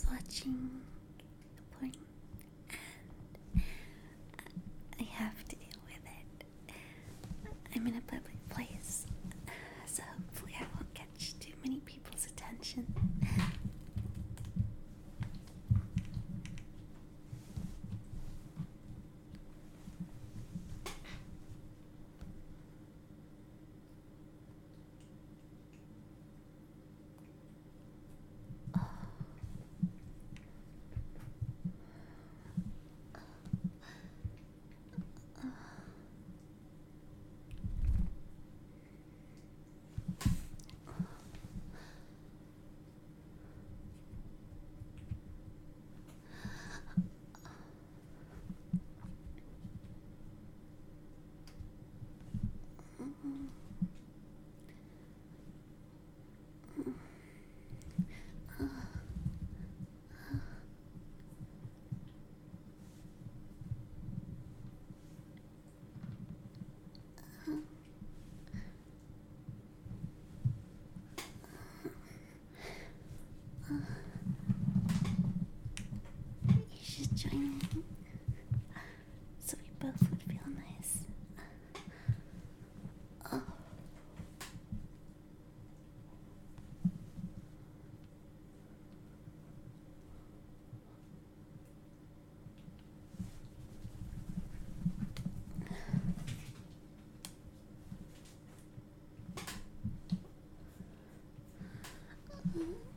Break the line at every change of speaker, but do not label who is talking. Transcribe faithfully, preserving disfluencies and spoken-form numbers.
watching porn, and I have to deal with it. I'm in a public place, so hopefully I won't catch too many people's attention. You should join me, so we both would feel nice. Oh. Mm-hmm.